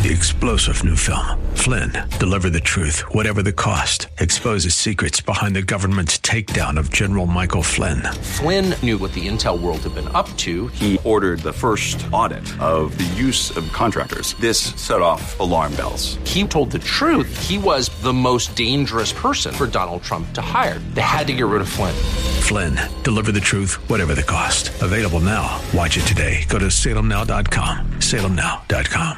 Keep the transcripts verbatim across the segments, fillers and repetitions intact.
The explosive new film, Flynn, deliver the truth, whatever the cost, exposes secrets behind the government's takedown of General Michael Flynn. Flynn knew what the intel world had been up to. He ordered the first audit of the use of contractors. This set off alarm bells. He told the truth. He was the most dangerous person for Donald Trump to hire. They had to get rid of Flynn. Flynn, deliver the truth, whatever the cost. Available now. Watch it today. Go to salem now dot com. salem now dot com.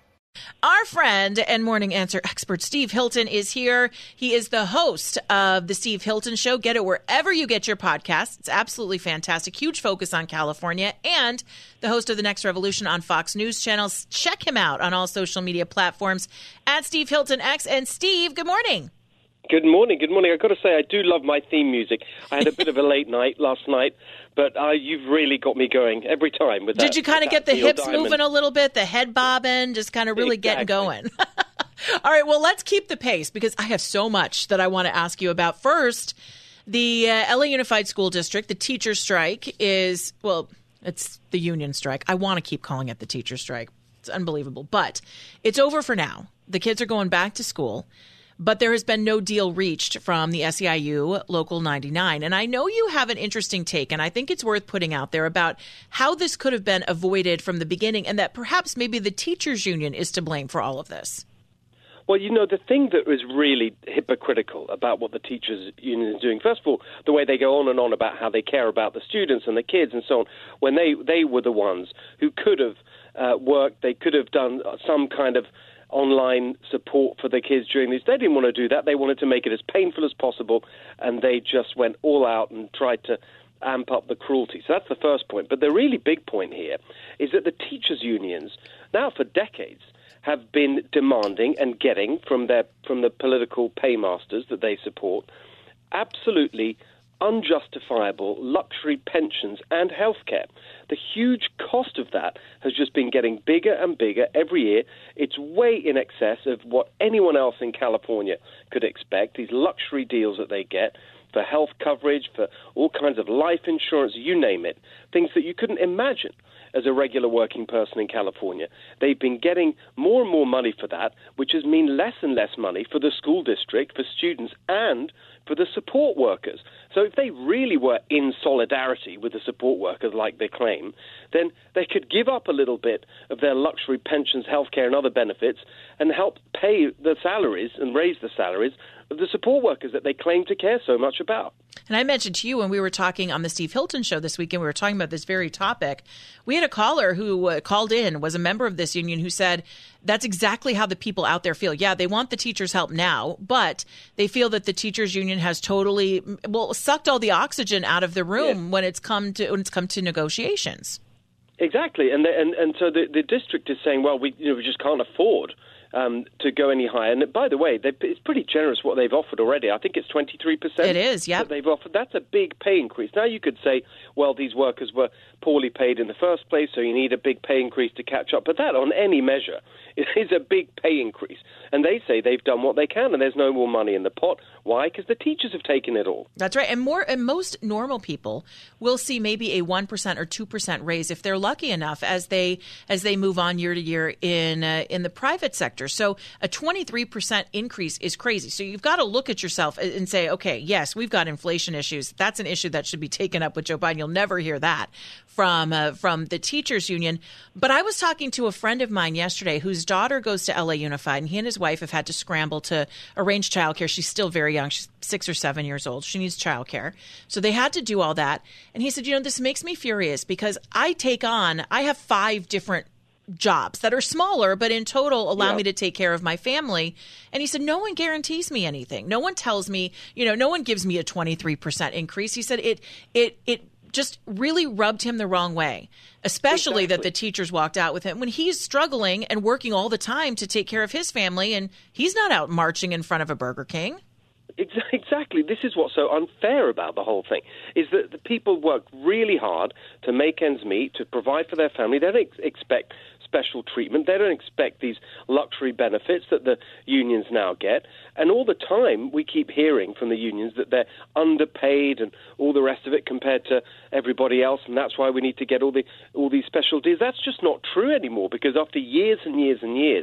Our friend and morning answer expert Steve Hilton is here. He is the host of the Steve Hilton Show. Get it wherever you get your podcasts. It's absolutely fantastic. Huge focus on California, and the host of The Next Revolution on Fox News channels. Check him out on all social media platforms at Steve Hilton X. And Steve, good morning. Good morning. Good morning. I've got to say, I do love my theme music. I had a bit of a late night last night, but uh, you've really got me going every time with that. Did you kind of get the Neil hips Diamond. moving a little bit, the head bobbing, just kind of really Exactly. getting going? All right, well, let's keep the pace because I have so much that I want to ask you about. First, the uh, L A Unified School District, the teacher strike is, well, it's the union strike. I want to keep calling it the teacher strike. It's unbelievable, but it's over for now. The kids are going back to school. But there has been no deal reached from the S E I U Local ninety-nine. And I know you have an interesting take, and I think it's worth putting out there about how this could have been avoided from the beginning and that perhaps maybe the teachers union is to blame for all of this. Well, you know, the thing that is really hypocritical about what the teachers union is doing, first of all, the way they go on and on about how they care about the students and the kids and so on, when they, they were the ones who could have uh, worked, they could have done some kind of online support for the kids during this. They didn't want to do that. They wanted to make it as painful as possible, and they just went all out and tried to amp up the cruelty. So that's the first point. But the really big point here is that the teachers' unions, now for decades, have been demanding and getting from their from the political paymasters that they support absolutely unjustifiable luxury pensions and health care. The huge cost of that has just been getting bigger and bigger every year. It's way in excess of what anyone else in California could expect, these luxury deals that they get for health coverage, for all kinds of life insurance, you name it, things that you couldn't imagine as a regular working person in California. They've been getting more and more money for that, which has mean less and less money for the school district, for students, and for the support workers. So if they really were in solidarity with the support workers like they claim, then they could give up a little bit of their luxury pensions, healthcare, and other benefits and help pay the salaries and raise the salaries of the support workers that they claim to care so much about. And I mentioned to you when we were talking on the Steve Hilton Show this weekend, we were talking about this very topic. We had a caller who uh, called in, was a member of this union, who said that's exactly how the people out there feel. Yeah, they want the teachers' help now, but they feel that the teachers' union has totally, well, sucked all the oxygen out of the room yeah. when it's come to when it's come to negotiations. Exactly, and the, and and so the, the district is saying, well, we you know we just can't afford Um, to go any higher. And by the way, it's pretty generous what they've offered already. I think it's twenty-three percent. It is, yeah. They've offered. That's a big pay increase. Now you could say, well, these workers were poorly paid in the first place, so you need a big pay increase to catch up. But that, on any measure, is a big pay increase. And they say they've done what they can, and there's no more money in the pot. Why? Because the teachers have taken it all. That's right. And more, and most normal people will see maybe a one percent or two percent raise if they're lucky enough as they as they move on year to year in uh, in the private sector. So a twenty-three percent increase is crazy. So you've got to look at yourself and say, okay, yes, we've got inflation issues. That's an issue that should be taken up with Joe Biden. You'll never hear that from uh, from the teachers union. But I was talking to a friend of mine yesterday whose daughter goes to L A Unified, and he and his wife have had to scramble to arrange childcare. She's still very young. She's six or seven years old. She needs childcare. So they had to do all that. And he said, you know, this makes me furious because I take on, I have five different jobs that are smaller, but in total allow yeah. me to take care of my family. And he said, no one guarantees me anything. No one tells me, you know, no one gives me a twenty-three percent increase. He said it, it, it just really rubbed him the wrong way, especially exactly. that the teachers walked out with him when he's struggling and working all the time to take care of his family. And he's not out marching in front of a Burger King. Exactly. This is what's so unfair about the whole thing, is that the people work really hard to make ends meet, to provide for their family. They don't ex- expect special treatment. They don't expect these luxury benefits that the unions now get. And all the time we keep hearing from the unions that they're underpaid and all the rest of it compared to everybody else, and that's why we need to get all the all these special deals. That's just not true anymore, because after years and years and years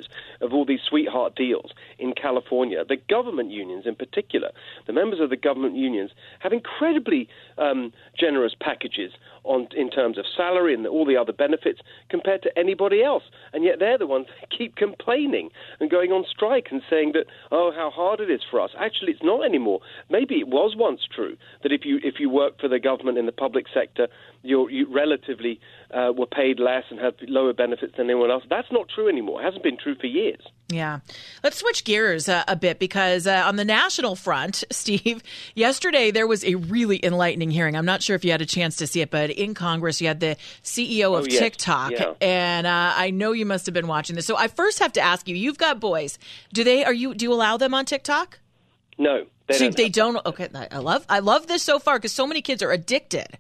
of all these sweetheart deals in California. The government unions in particular, the members of the government unions have incredibly um, generous packages on in terms of salary and all the other benefits compared to anybody else. And yet they're the ones that keep complaining and going on strike and saying that, oh, how hard it is for us. Actually, it's not anymore. Maybe it was once true that if you if you work for the government in the public sector, you're, you relatively uh, were paid less and had lower benefits than anyone else. That's not true anymore. It hasn't been true for years. Yeah. Let's switch gears uh, a bit because uh, on the national front, Steve, yesterday there was a really enlightening hearing. I'm not sure if you had a chance to see it, but in Congress you had the C E O of oh, yes. TikTok. Yeah. And uh, I know you must have been watching this. So I first have to ask you, you've got boys. Do they are you do you allow them on TikTok? No. They so don't. They don't. Okay. I love I love this so far because so many kids are addicted.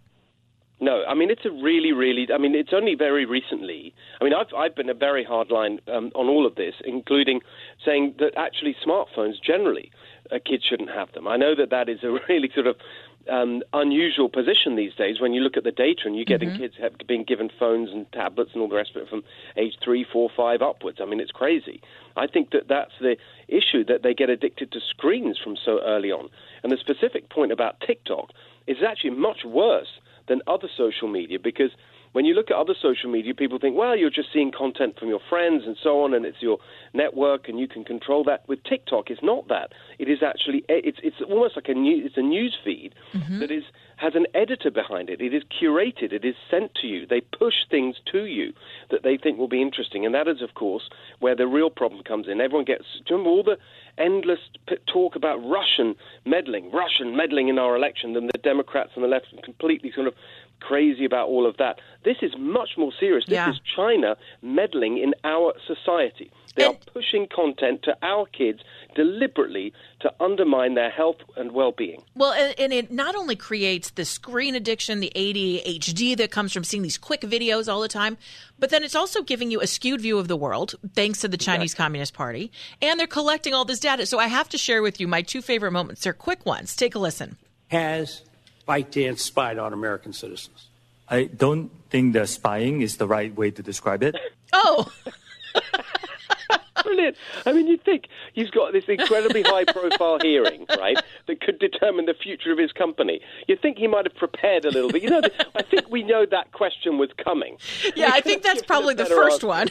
No, I mean, it's a really, really, I mean, it's only very recently. I mean, I've, I've been a very hard line um, on all of this, including saying that actually smartphones generally, uh, kids shouldn't have them. I know that that is a really sort of um, unusual position these days when you look at the data and you're getting mm-hmm. kids have, being given phones and tablets and all the rest of it from age three, four, five upwards. I mean, it's crazy. I think that that's the issue, that they get addicted to screens from so early on. And the specific point about TikTok is actually much worse than other social media, because when you look at other social media, people think, well, you're just seeing content from your friends and so on, and it's your network, and you can control that. With TikTok, it's not that. It is actually, it's it's almost like a new, it's a news feed mm-hmm. that is has an editor behind it. It is curated. It is sent to you. They push things to you that they think will be interesting, and that is, of course, where the real problem comes in. Everyone gets, do you remember all the endless talk about Russian meddling, Russian meddling in our election, and the Democrats and the left are completely sort of crazy about all of that. This is much more serious. This yeah. is China meddling in our society. They and, are pushing content to our kids deliberately to undermine their health and well-being. Well, and, and it not only creates the screen addiction, the A D H D that comes from seeing these quick videos all the time, but then it's also giving you a skewed view of the world, thanks to the Chinese exactly. Communist Party, and they're collecting all this data. So I have to share with you my two favorite moments. They're quick ones. Take a listen. Has ByteDance spied on American citizens? I don't think that spying is the right way to describe it. Oh. Brilliant. I mean, you'd think he's got this incredibly high-profile hearing, right, that could determine the future of his company. You'd think he might have prepared a little bit. You know, I think we know that question was coming. Yeah, I think that's probably the first answer. one.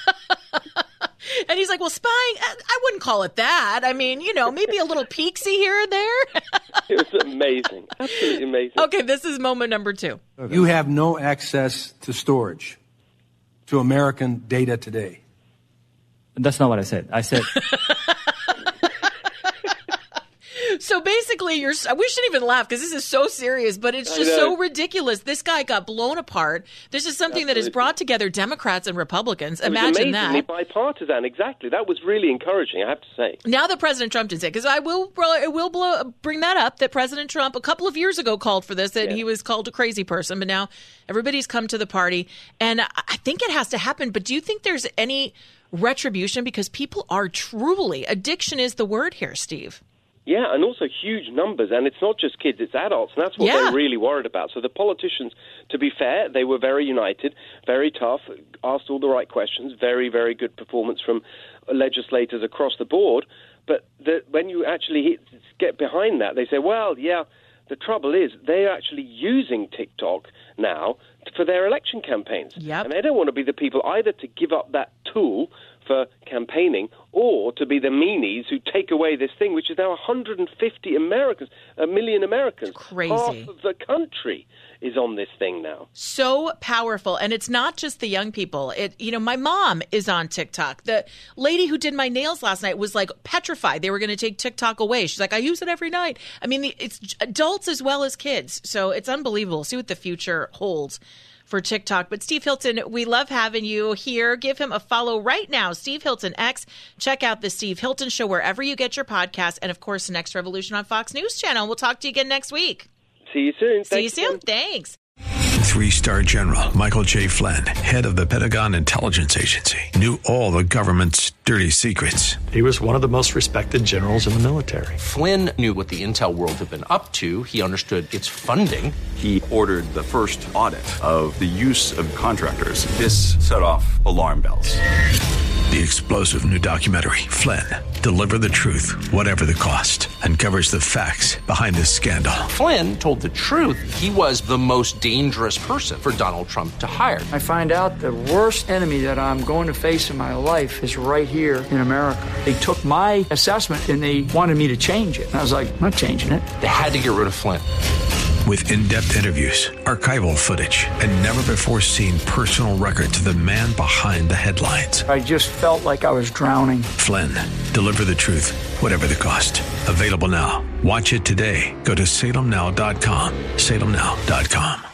And he's like, well, spying, I wouldn't call it that. I mean, you know, maybe a little peeksy here and there. It was amazing. Absolutely amazing. Okay, this is moment number two. You have no access to storage, to American data today. That's not what I said. I said... So basically, you're, we shouldn't even laugh because this is so serious, but it's just so ridiculous. This guy got blown apart. This is something Absolutely. that has brought together Democrats and Republicans. It Imagine was amazingly that. bipartisan, exactly. That was really encouraging, I have to say. Now that President Trump did say, because I will, I will blow, bring that up, that President Trump a couple of years ago called for this, that yeah. he was called a crazy person, but now everybody's come to the party. And I think it has to happen, but do you think there's any retribution? Because people are truly, addiction is the word here, Steve. Yeah, and also huge numbers, and it's not just kids, it's adults, and that's what yeah. they're really worried about. So the politicians, to be fair, they were very united, very tough, asked all the right questions, very, very good performance from legislators across the board, but the, when you actually get behind that, they say, well, yeah, the trouble is they're actually using TikTok now for their election campaigns. Yep. And they don't want to be the people either to give up that tool for campaigning or to be the meanies who take away this thing, which is now one hundred fifty Americans, a million Americans. It's crazy. Half of the country is on this thing now. So powerful. And it's not just the young people. It, you know, my mom is on TikTok. The lady who did my nails last night was like petrified. They were going to take TikTok away. She's like, I use it every night. I mean, it's adults as well as kids. So it's unbelievable. See what the future holds for TikTok. But Steve Hilton, we love having you here. Give him a follow right now. Steve Hilton X. Check out the Steve Hilton Show wherever you get your podcast. And of course, the Next Revolution on Fox News Channel. We'll talk to you again next week. See you soon. See Thanks you soon. Again. Thanks. Three-star General Michael J. Flynn, head of the Pentagon Intelligence Agency, knew all the government's dirty secrets. He was one of the most respected generals in the military. Flynn knew what the intel world had been up to. He understood its funding. He ordered the first audit of the use of contractors. This set off alarm bells. The explosive new documentary, Flynn, Deliver the Truth, Whatever the Cost, uncovers the facts behind this scandal. Flynn told the truth. He was the most dangerous person for Donald Trump to hire. I find out the worst enemy that I'm going to face in my life is right here in America. They took my assessment and they wanted me to change it. And I was like, I'm not changing it. They had to get rid of Flynn. With in-depth interviews, archival footage, and never-before-seen personal records of the man behind the headlines. I just felt like I was drowning. Flynn, Deliver the Truth, Whatever the Cost. Available now. Watch it today. Go to salem now dot com. salem now dot com.